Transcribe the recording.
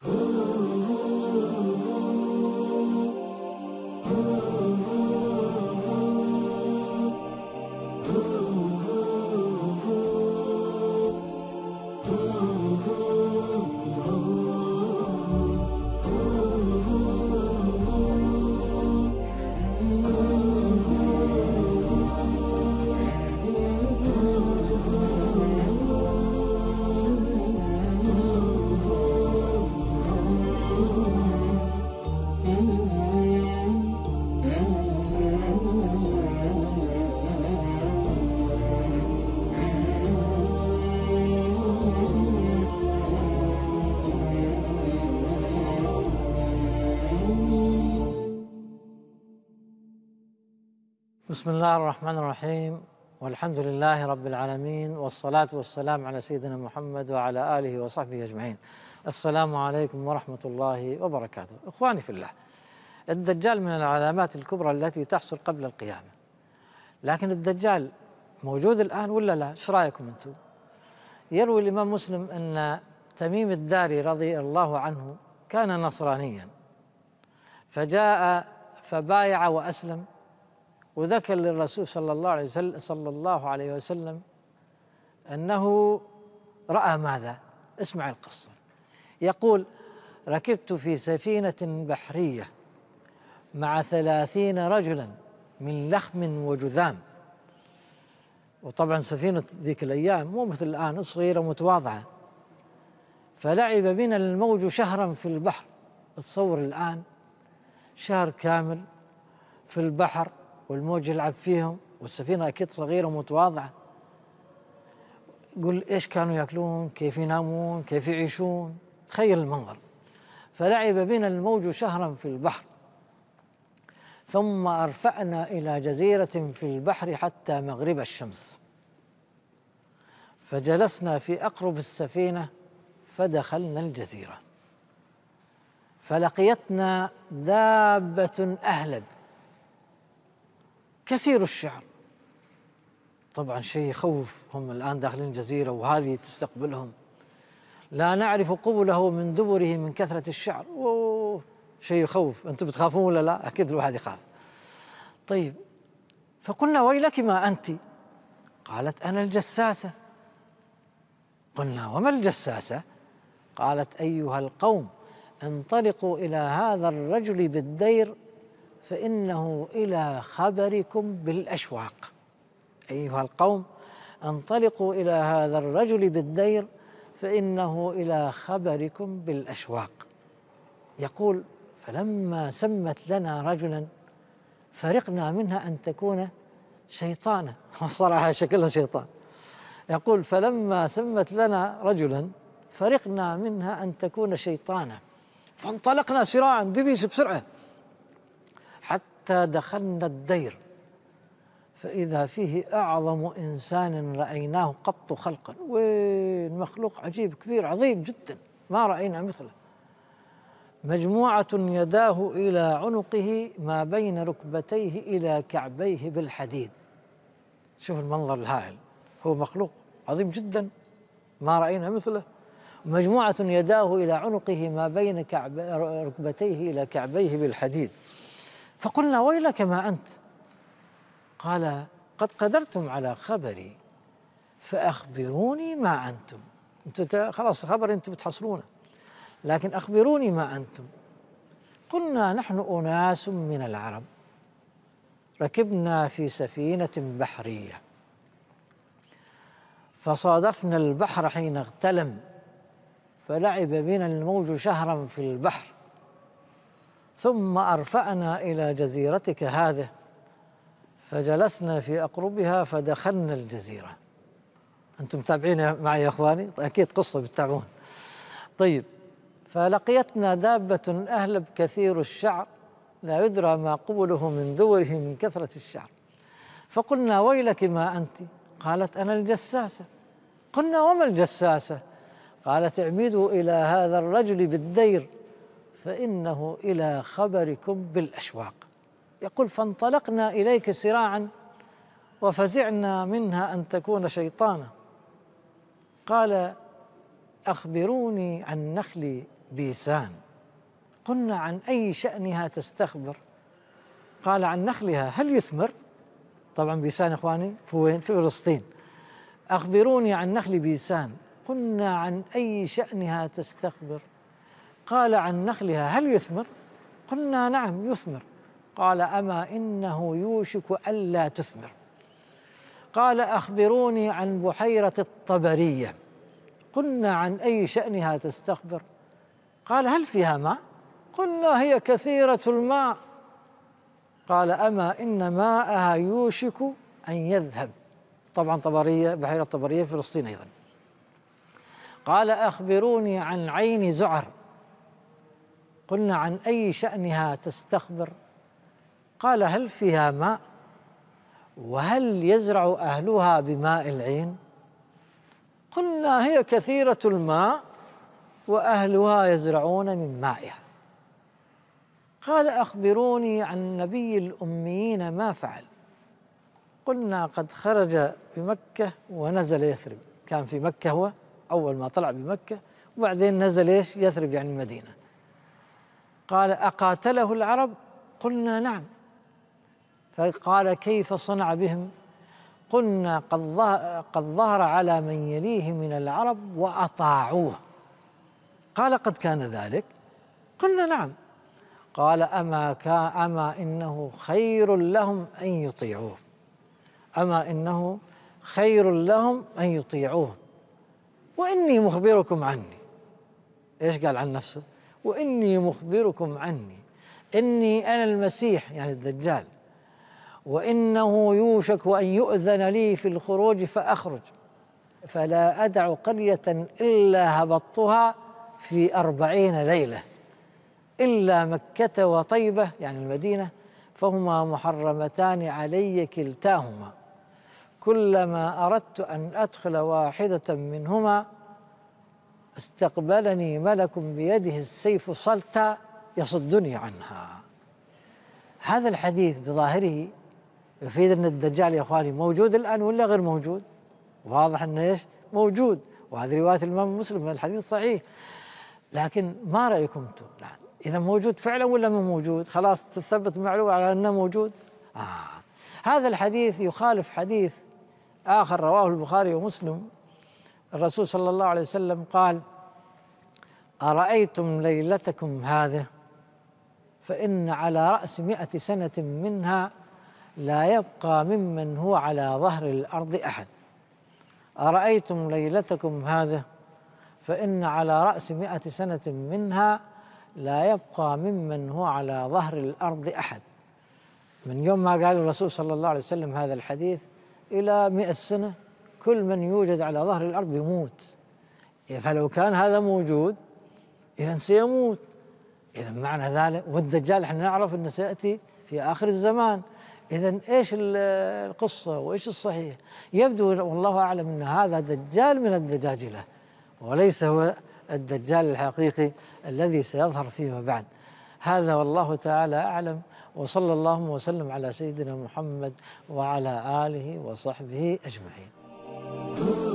بسم الله الرحمن الرحيم، والحمد لله رب العالمين، والصلاة والسلام على سيدنا محمد وعلى آله وصحبه أجمعين. السلام عليكم ورحمة الله وبركاته. إخواني في الله، الدجال من العلامات الكبرى التي تحصل قبل القيامة، لكن الدجال موجود الآن ولا لا؟ ايش رأيكم أنتم؟ يروي الإمام مسلم أن تميم الداري رضي الله عنه كان نصرانيا، فجاء فبايع وأسلم، وذكر للرسول صلى الله عليه وسلم أنه رأى ماذا؟ اسمع القصة. يقول: ركبت في سفينة بحرية مع 30 رجلا من لخم وجذام. وطبعا سفينة ذيك الأيام مو مثل الآن، صغيرة متواضعة. فلعب بنا الموج شهرا في البحر. تصور الآن شهر كامل في البحر والموج يلعب فيهم، والسفينة أكيد صغيرة ومتواضعة. قل إيش كانوا يأكلون، كيف ينامون، كيف يعيشون، تخيل المنظر. فلعب بنا الموج شهرا في البحر، ثم أرفأنا إلى جزيرة في البحر حتى مغرب الشمس، فجلسنا في أقرب السفينة فدخلنا الجزيرة، فلقيتنا دابة أهلب كثير الشعر. طبعا شيء يخوف، هم الآن داخلين جزيرة وهذه تستقبلهم، لا نعرف قبله من دبره من كثرة الشعر. أوه، شيء يخوف. أنتم بتخافون ولا لا؟ أكيد الواحد يخاف. طيب، فقلنا: ويلك ما أنت؟ قالت: أنا الجساسة. قلنا: وما الجساسة؟ قالت: أيها القوم، انطلقوا إلى هذا الرجل بالدير فإنه إلى خبركم بالأشواق. أيها القوم، انطلقوا إلى هذا الرجل بالدير فإنه إلى خبركم بالأشواق. يقول: فلما سمت لنا رجلا فرقنا منها أن تكون شيطانا. وصراحة شكلها شيطان. يقول: فلما سمت لنا رجلا فرقنا منها أن تكون شيطانا، فانطلقنا سراعا دبيس بسرعة حتى دخلنا الدير، فإذا فيه أعظم إنسان رأيناه قط خلقا. وين مخلوق عجيب كبير عظيم جدا ما رأينا مثله. مجموعة يداه إلى عنقه ما بين ركبتيه إلى كعبيه بالحديد. شوف المنظر الهائل، هو مخلوق عظيم جدا ما رأينا مثله. مجموعة يداه إلى عنقه ما بين ركبتيه إلى كعبيه بالحديد. فقلنا: ويلك ما أنت؟ قال: قد قدرتم على خبري فأخبروني ما أنتم. أنتم خلاص خبر أنتم بتحصلونه، لكن أخبروني ما أنتم. قلنا: نحن أناس من العرب ركبنا في سفينة بحرية، فصادفنا البحر حين اغتلم، فلعب بنا الموج شهرا في البحر، ثم أرفأنا إلى جزيرتك هذه فجلسنا في أقربها فدخلنا الجزيرة. أنتم متابعين معي يا أخواني؟ أكيد قصة بتتابعون. طيب، فلقيتنا دابة أهلب كثير الشعر لا يدرى ما قبله من دوره من كثرة الشعر. فقلنا: ويلك ما أنت؟ قالت: أنا الجساسة. قلنا: وما الجساسة؟ قالت: اعمدوا إلى هذا الرجل بالدير فإنه إلى خبركم بالأشواق. يقول: فانطلقنا إليك سراعا وفزعنا منها أن تكون شيطانا. قال: أخبروني عن نخل بيسان. قلنا عن أي شأنها تستخبر؟ قال عن نخلها هل يثمر. طبعا بيسان إخواني في وين؟ في فلسطين. أخبروني عن نخل بيسان. قلنا عن أي شأنها تستخبر؟ قال عن نخلها هل يثمر. قلنا نعم يثمر. قال أما إنه يوشك ألا تثمر. قال أخبروني عن بحيرة الطبرية. قلنا عن أي شأنها تستخبر؟ قال هل فيها ماء. قلنا هي كثيرة الماء. قال أما إن ماءها يوشك أن يذهب. طبعا طبرية، بحيرة طبرية في فلسطين أيضا. قال أخبروني عن عين زعر. قلنا عن أي شأنها تستخبر؟ قال هل فيها ماء وهل يزرع أهلها بماء العين. قلنا هي كثيرة الماء وأهلها يزرعون من مائها. قال أخبروني عن نبي الأميين ما فعل. قلنا قد خرج بمكة ونزل يثرب. كان في مكة هو أول ما طلع بمكة، وبعدين نزل إيش؟ يثرب يعني المدينة. قال أقاتله العرب؟ قلنا نعم. فقال كيف صنع بهم؟ قلنا قد ظهر على من يليه من العرب وأطاعوه. قال قد كان ذلك؟ قلنا نعم. قال أما إنه خير لهم أن يطيعوه. أما إنه خير لهم أن يطيعوه وإني مخبركم عني. إيش قال عن نفسه؟ وإني مخبركم عني إني أنا المسيح يعني الدجال، وإنه يوشك أن يؤذن لي في الخروج فأخرج فلا أدع قرية إلا هبطتها في 40 ليلة إلا مكة وطيبة يعني المدينة، فهما محرمتان علي كلتاهما، كلما أردت أن أدخل واحدة منهما استقبلني ملك بيده السيف صلتا يصدني عنها. هذا الحديث بظاهره يفيد أن الدجال يا أخواني موجود الآن ولا غير موجود؟ واضح أنه إيش؟ موجود، وهذه رواية الإمام مسلم من الحديث صحيح. لكن ما رأيكم أنتم الآن؟ إذا موجود فعلا ولا ما موجود؟ خلاص تثبت معلومة على أنه موجود. هذا الحديث يخالف حديث آخر رواه البخاري ومسلم. الرسول صلى الله عليه وسلم قال: أرأيتم ليلتكم هذه فإن على رأس 100 سنة منها لا يبقى ممن هو على ظهر الأرض أحد. أرأيتم ليلتكم هذه فإن على رأس 100 سنة منها لا يبقى ممن هو على ظهر الأرض أحد. من يوم ما قال الرسول صلى الله عليه وسلم هذا الحديث إلى 100 سنة كل من يوجد على ظهر الأرض يموت. فلو كان هذا موجود إذن سيموت. إذن معنى ذلك والدجال احنا نعرف أنه سيأتي في آخر الزمان. إذن إيش القصة وإيش الصحيح؟ يبدو والله أعلم أن هذا دجال من الدجاجلة وليس هو الدجال الحقيقي الذي سيظهر فيما بعد. هذا والله تعالى أعلم، وصلى الله وسلم على سيدنا محمد وعلى آله وصحبه أجمعين.